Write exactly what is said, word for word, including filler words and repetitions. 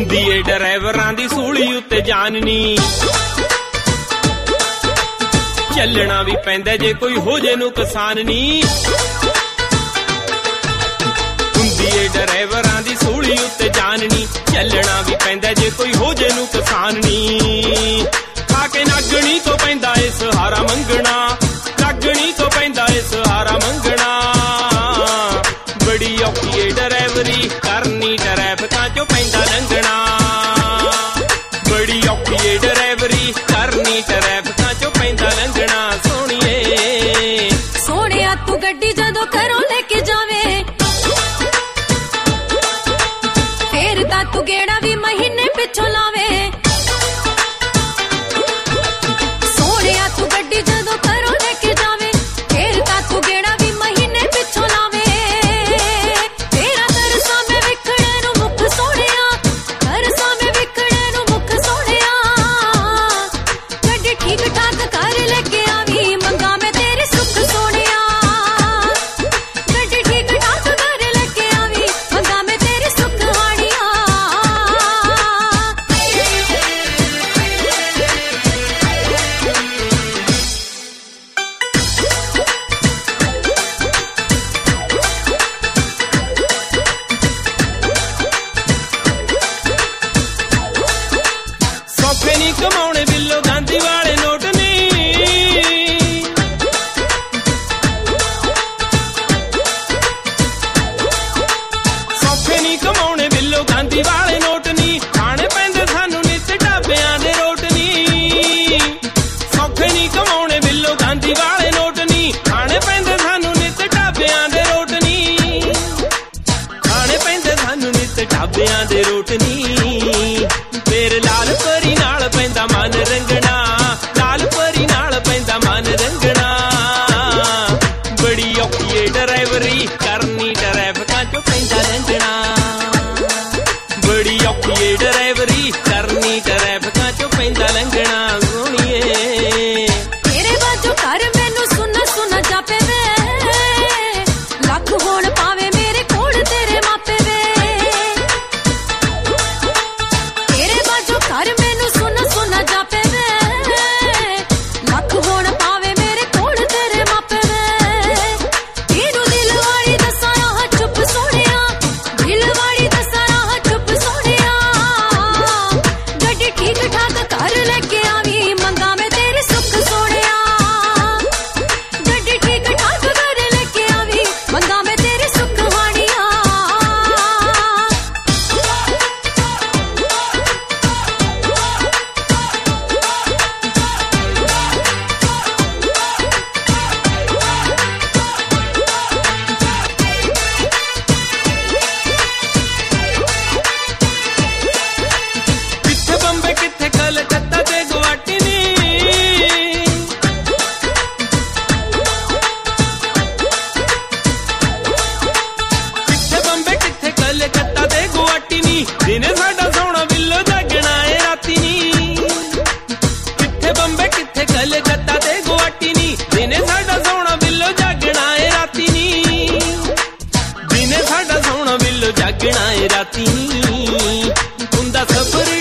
ਹੁੰਦੀ ਏ ਡਰਾਈਵਰਾਂ ਦੀ ਸੂਲੀ ਉੱਤੇ ਜਾਨਨੀ, ਚੱਲਣਾ ਵੀ ਪੈਂਦਾ ਜੇ ਕੋਈ ਹੋ ਜੇ ਨੁਕਸਾਨ ਨੀ। ਹੁੰਦੀ ਏ ਡਰਾਈਵਰਾਂ ਦੀ ਸੂਲੀ ਉੱਤੇ ਜਾਨਨੀ, ਚੱਲਣਾ ਵੀ ਪੈਂਦਾ ਜੇ ਕੋਈ ਹੋ ਜੇ ਨੁਕਸਾਨ ਨੀ। ਖਾ ਕੇ ਨਾਗਣੀ ਤੋਂ ਪੈਂਦਾ ਏ ਸਹਾਰਾ ਮੰਗਣਾ, ਨਾਗਣੀ ਤੋਂ ਪੈਂਦਾ ਏ ਸਹਾਰਾ ਮੰਗਣਾ। ਬੜੀ ਔਖੀ ਏ ਡਰਾਈਵਰੀ ਕਰਨੀ, ਟਰੈਫਿਕਾਂ ਚੋਂ ਪੈਂਦਾ ਲੰਘਣਾ। ਬੜੀ ਔਖੀ ਏ ਡਰਾਈਵਰੀ ਕਰਨੀ, ਟਰੈਫਿਕਾਂ ਚੋਂ ਪੈਂਦਾ ਲੰਘਣਾ। ਸੋਹਣੀਏ ਸੋਹਣਿਆ ਤੂੰ ਗੱਡੀ ਜਦੋਂ ਘਰੋਂ ਲੈ ਕੇ ਜਾਵੇ, ਫੇਰ ਤਾਂ ਤੂੰ ਗੇੜਾ ਵੀ ਮਹੀਨੇ ਪਿੱਛੋਂ ਲਾਵੇ। ਸੋਹਣਿਆ ਤੂੰ ਗੱਡੀ ਜਦੋਂ ਘਰੋਂ ਲੈ ਕੇ ਜਾਵੇ, ਫੇਰ ਤਾਂ ਤੂੰ ਗੇੜਾ ਵੀ ਮਹੀਨੇ ਪਿੱਛੋਂ ਲਾਵੇ। ਤੇਰਾ ਤਰਸਾਂ ਮੈਂ ਵੇਖਣੇ ਨੂੰ ਮੁੱਖ ਸੋਹਣਿਆ, ਤਰਸਾਂ ਮੈਂ ਵੇਖਣੇ ਨੂੰ ਮੁੱਖ ਸੋਹਣਿਆ। ਗੱਡੀ ਠੀਕ ਠਾਕ ਕਰ ਲੈ ਕੇ ਆਵੀਂ, ਮੰਗਾ ਮੈਂ ਤੇਰੇ ਸੁੱਖ ਸੋਹਣਿਆ। ਗੱਡੀ ਠੀਕ ਠਾਕ ਕਰ ਲੈ ਕੇ ਆਵੀਂ, ਮੰਗਾ ਮੈਂ ਤੇਰੇ ਸੁੱਖ ਹਾਣੀਆਂ। ਸੌਖੇ ਨੀ ਕਮਾਉਣੇ ਬਿੱਲੋ ਗਾਂਧੀ ਵਾਲੇ ਨੋਟ ਨੀ, ਸੌਖੇ ਨੀ ਕਮਾਉਣੇ ਬਿੱਲੋ ਗਾਂਧੀ ਵਾਲੇ ਨੋਟ ਨੀ। ਖਾਣੇ ਪੈਂਦੇ ਸਾਨੂੰ ਨਿੱਤ ਢਾਬਿਆਂ ਦੇ ਰੋਟ ਨੀ, ਸੌਖੇ ਨੀ ਕਮਾਉਣੇ ਬਿੱਲੋ ਗਾਂਧੀ ਵਾਲੇ ਨੋਟ ਨੀ। ਖਾਣੇ ਪੈਂਦੇ ਸਾਨੂੰ ਨਿੱਤ ਢਾਬਿਆਂ ਦੇ ਰੋਟ ਨੀ, ਖਾਣੇ ਪੈਂਦੇ ਸਾਨੂੰ ਨਿੱਤ ਢਾਬਿਆਂ ਦੇ ਰੋਟ ਨੀ। ਫੇਰ ਲਾਲ ਪਰੀ ਨਾਲ ਪੈਂਦਾ ਮਨ ਰੰਗਣਾ, ਲਾਲ ਪਰੀ ਨਾਲ ਪੈਂਦਾ ਮਨ ਰੰਗਣਾ। ਬੜੀ ਔਖੀ ਏ ਡਰਾਈਵਰੀ ਕਰਨੀ, ਟਰੈਫਿਕਾਂ ਚੋਂ ਪੈਂਦਾ ਲੰਘਣਾ। ਬੜੀ ਔਖੀ ਏ ਡਰਾਈਵਰੀ ਕਰਨੀ, ਟਰੈਫਿਕਾਂ ਚੋਂ ਪੈਂਦਾ ਲੰਘਣਾ। ਸੋਹਣੀਏ ਤੇਰੇ ਬਾਝੋਂ ਘਰ ਮੈਨੂੰ ਸੁਣ ਸੁਣ ਜਾਪੇ ਵੇ, ਲੱਖ ਹੋਣ ਪਾਵੇ ਮੇਰੇ ਕੋਲ ਤੇਰੇ ਮਾਪੇ ਵੇ। ਤੇਰੇ ਬਾਝੋਂ ਘਰ ਮੈਨੂੰ ਸੁਣ ਸੁਣ ਜਾਪੇ ਵੇ, ਲੱਖ ਹੋਣ ਪਾਵੇ ਮੇਰੇ ਕੋਲ ਤੇਰੇ ਮਾਪੇ ਵੇ। ਤੈਨੂੰ ਦਿਲ ਵਾਲੀ ਦੱਸਾਂ ਆਹ ਚੁੱਪ ਸੋਹਣਿਆ, ਦਿਲ ਵਾਲੀ ਦੱਸਾਂ ਆਹ ਚੁੱਪ ਸੋਹਣਿਆ। ਗੱਡੀ ਠੀਕ ਠਾਕ ਕਰ ਲੈ ਕੇ ਆਵੀਂ, ਮੰਗਾ ਮੈਂ ਤੇਰੇ ਸੁੱਖ ਸੋਹਣਿਆ। ਗੱਡੀ ਠੀਕ ਠਾਕ ਕਰ ਲੈ ਕੇ ਆਵੀਂ, ਮੰਗਾ ਮੈਂ ਤੇਰੇ ਸੁੱਖ ਹਾਣੀਆਂ। ਕਿੱਥੇ ਬੰਬੇ ਕਿੱਥੇ ਕਲਕੱਤਾ ਤੇ ਗੁਵਾਹਾਟੀ ਨੀ, ਕਿੱਥੇ ਬੰਬੇ ਕਿੱਥੇ ਕਲਕੱਤਾ ਤੇ ਗੁਵਾਹਾਟੀ ਨੀ। ਦਿਨੇ ਸਾਡਾ ਸੋਹਣਾ ਬਿੱਲੋ ਜਾਗਣਾ ਏ ਰਾਤੀ ਨੀ, ਕਿੱਥੇ ਬੰਬੇ ਕਿੱਥੇ ਕਲਕੱਤਾ ਤੇ ਗੁਵਾਹਾਟੀ ਨੀ। ਦਿਨੇ ਸਾਡਾ ਸੋਹਣਾ ਬਿੱਲੋ ਜਾਗਣਾ ਏ ਰਾਤੀ ਨੀ, ਦਿਨੇ ਸਾਡਾ ਸੋਹਣਾ ਬਿੱਲੋ ਜਾਗਣਾ ਏ ਰਾਤੀ ਨੀ। ਹੁੰਦਾ ਸਬਰ